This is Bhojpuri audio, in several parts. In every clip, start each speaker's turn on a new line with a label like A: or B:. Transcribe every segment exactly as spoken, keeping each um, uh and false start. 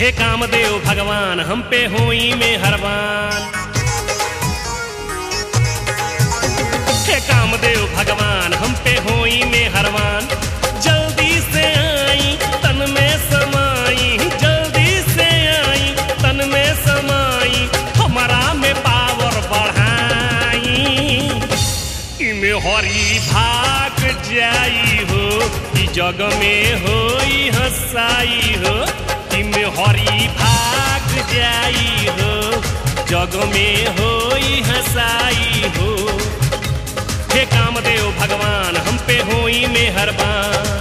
A: हे कामदेव भगवान हम पे होई मेहरबान। हे कामदेव भगवान हम पे होई मेहरबान। जल्दी से आई तन में समाई, जल्दी से आई तन में समाई, हमारा में पावर बढ़ाई। इमे हरी भाग जाई हो कि जग में होई हंसाई हो। इमे हरी भाग जाई हो जग में होई हंसाई हो। हे कामदेव भगवान हम पे होई मेहरबान।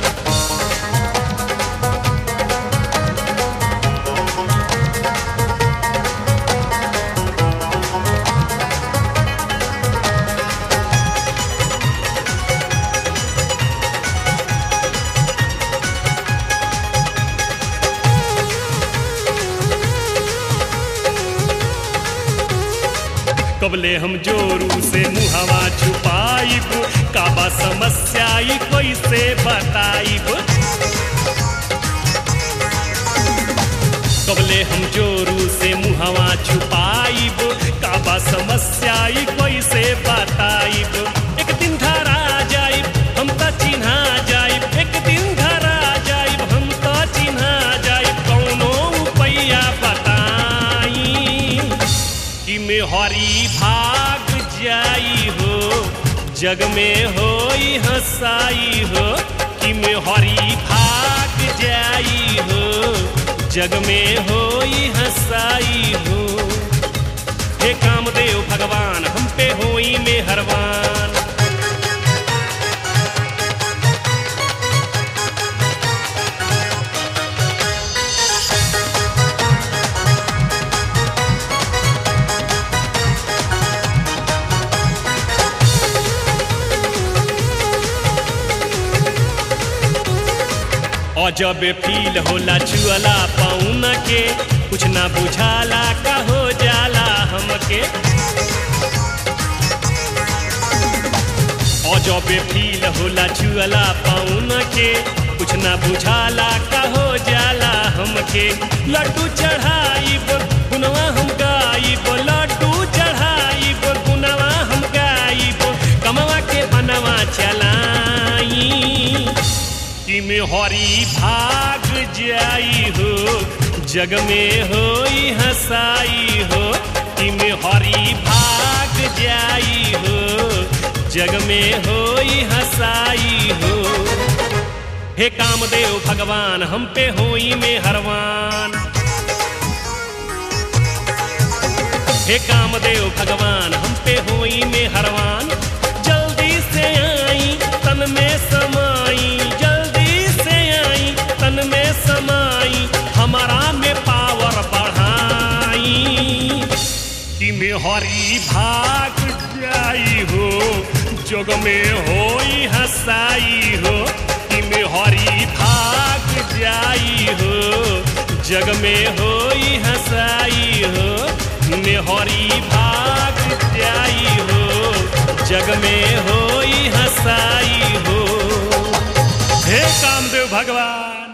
A: कबले हम जोरू से मुहावा छुपाइब, काबा समस्या कैसे बताइब। कबले हम जोरू से मुहावा छुपाइब, काबा समस्या कैसे बताइब। एक दिन धरा जाइब हम तो चिन्हा जाइब, एक दिन धरा जाइब हम तो चिन्हा जाइब। कौनो उपाया बताई कि में हरी भाग जाई हो जग में होई हंसाई हो। कि में हरी भाग जाई हो जग में होई हंसाई हो। हे कामदेव भगवान हम पे होई मेहरबान। अजब फील होला छुअला पाउन के, कुछ ना बुझाला का हो जाला हमके। अजब फील होला छुअला पाउन के, कुछ ना बुझाला का हो जाला हमके। लड्डू चढ़ाइब गुनवा हम गाइब, लड्डू चढ़ाइब गुनवा हम गाइब, कमवा के बनवा चलाई। कि में हरी भाग जाई हो जग में होई हंसाई हो। कि में हरी भाग जाई हो जग में होई हंसाई हो। हे कामदेव भगवान हम पे होई मेहरबान। हे कामदेव भगवान हम पे होई मेहरबान। जल्दी से आई तन में समाई, तन में समाई, हमारा में पावर बढ़ाई। कि में हरी भाग जाई हो जग में होई हंसाई हो। कि में हरी भाग जाई हो जग में होई हंसाई हो। में हरी भाग जाई हो जग में होई हंसाई हो। हे कामदेव भगवान।